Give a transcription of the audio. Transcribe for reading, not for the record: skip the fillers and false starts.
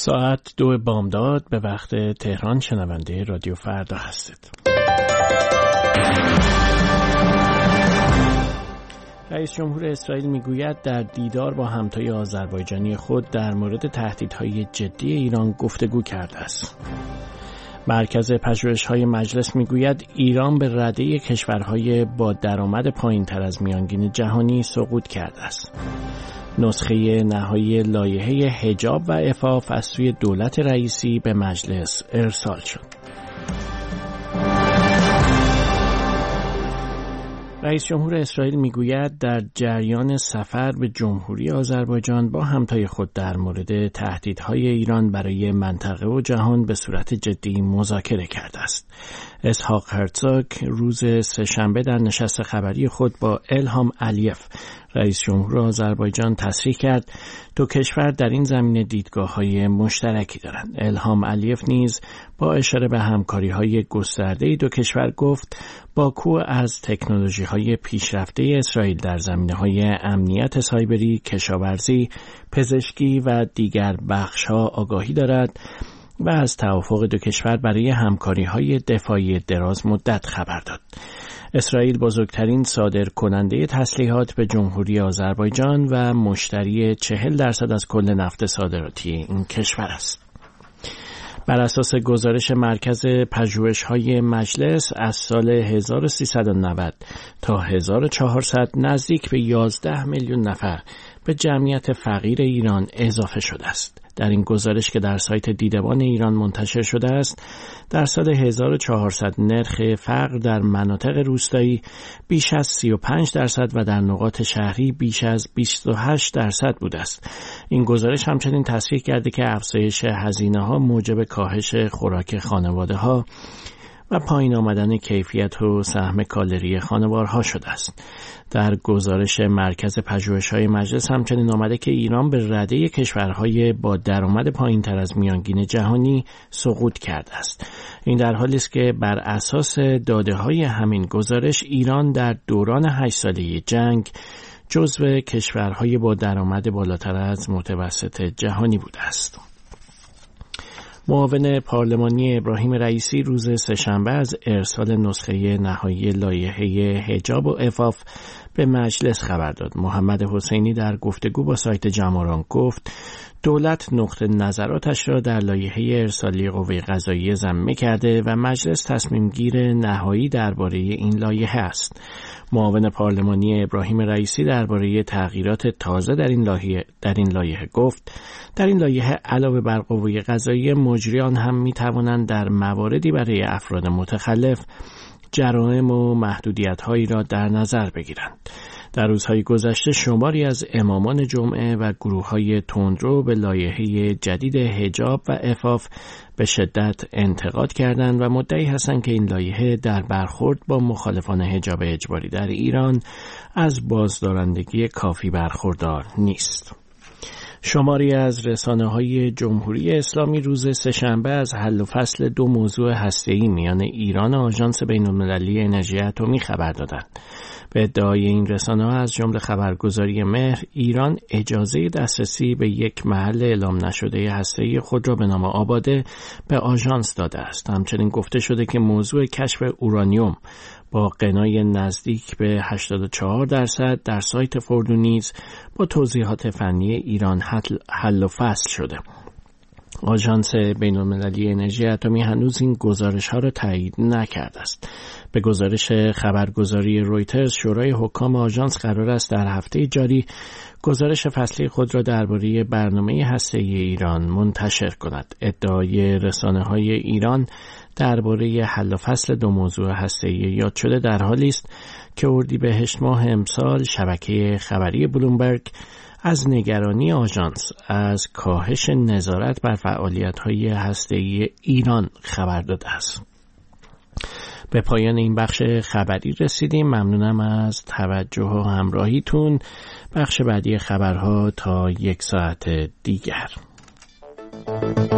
ساعت 2 بامداد به وقت تهران شنونده رادیو فردا هستید. رئیس جمهور اسرائیل میگوید در دیدار با همتای آذربایجانی خود در مورد تهدیدهای جدی ایران گفتگو کرده است. مرکز پژوهش‌های مجلس میگوید ایران به رده کشورهای با درآمد پایین‌تر از میانگین جهانی سقوط کرده است. نسخه نهایی لایحه حجاب و عفاف از سوی دولت رئیسی به مجلس ارسال شد. رئیس جمهور اسرائیل میگوید در جریان سفر به جمهوری آذربایجان با همتای خود در مورد تهدیدهای ایران برای منطقه و جهان به صورت جدی مذاکره کرده است. اسحاق هرزوگ روز سه‌شنبه در نشست خبری خود با الهام علیف رئیس جمهور آذربایجان تصریح کرد دو کشور در این زمینه دیدگاه‌های مشترکی دارند. الهام علیف نیز با اشاره به همکاری‌های گسترده دو کشور گفت باکو از تکنولوژی‌های پیشرفته اسرائیل در زمینه‌های امنیت سایبری، کشاورزی، پزشکی و دیگر بخش‌ها آگاهی دارد و از توافق دو کشور برای همکاری‌های دفاعی دراز مدت خبر داد. اسرائیل بزرگترین صادر کننده تسلیحات به جمهوری آذربایجان و مشتری 40% از کل نفت صادراتی این کشور است. بر اساس گزارش مرکز پژوهش‌های مجلس از سال 1390 تا 1400 نزدیک به 11 میلیون نفر به جمعیت فقیر ایران اضافه شده است. در این گزارش که در سایت دیدبان ایران منتشر شده است، در سال 1400 نرخ فقر در مناطق روستایی بیش از 35% و در نقاط شهری بیش از 28% بوده است. این گزارش همچنین تصریح کرده که افزایش هزینه‌ها موجب کاهش خوراک خانواده‌ها و پایین آمدن کیفیت و سهم کالری خانوارها شده است. در گزارش مرکز پژوهش‌های مجلس همچنین آمده که ایران به رده کشورهای با درآمد پایین‌تر از میانگین جهانی سقوط کرده است. این در حالی است که بر اساس داده‌های همین گزارش ایران در دوران 8 ساله جنگ جزو کشورهای با درآمد بالاتر از متوسط جهانی بوده است. معاون پارلمانی ابراهیم رئیسی روز سه‌شنبه از ارسال نسخه نهایی لایحه حجاب و عفاف به مجلس خبر داد. محمد حسینی در گفتگو با سایت جماران گفت دولت نقطه نظراتش را در لایحه ارسالی قوه قضاییه ضمیمه کرده و مجلس تصمیم گیر نهایی درباره این لایحه است. معاون پارلمانی ابراهیم رئیسی درباره تغییرات تازه در این لایحه گفت در این لایحه علاوه بر قوه قضاییه مجریان هم می توانند در مواردی برای افراد متخلف جرائم و محدودیت‌هایی را در نظر بگیرند. در روزهای گذشته شماری از امامان جمعه و گروه‌های تندرو به لایحه جدید حجاب و عفاف به شدت انتقاد کردند و مدعی هستند که این لایحه در برخورد با مخالفان حجاب اجباری در ایران از بازدارندگی کافی برخوردار نیست. شماری از رسانه‌های جمهوری اسلامی روز سه‌شنبه از حل و فصل 2 موضوع هسته‌ای میان ایران و آژانس بین‌المللی انرژی اتمی خبر دادند. به ادعای این رسانه‌ها از جمله خبرگزاری مهر، ایران اجازه دسترسی به یک محل اعلام نشده هسته‌ای خود را به نام آباده به آژانس داده است. همچنین گفته شده که موضوع کشف اورانیوم با غنای نزدیک به 84% در سایت فوردو نیز با توضیحات فنی ایران حل و فصل شده. آژانس بین‌المللی انرژی اتمی هنوز این گزارش‌ها را تایید نکرده است. به گزارش خبرگزاری رویترز، شورای حکام آژانس قرار است در هفته جاری گزارش فصلی خود را درباره برنامه هسته‌ای ایران منتشر کند. ادعای رسانه‌های ایران درباره حل و فصل 2 موضوع هسته‌ای یاد شده در حالی است که اردیبهشت ماه امسال شبکه خبری بلومبرگ از نگرانی آژانس از کاهش نظارت بر فعالیت‌های هسته‌ای ایران خبر داده است. به پایان این بخش خبری رسیدیم. ممنونم از توجه و همراهیتون. بخش بعدی خبرها تا 1 ساعت دیگر.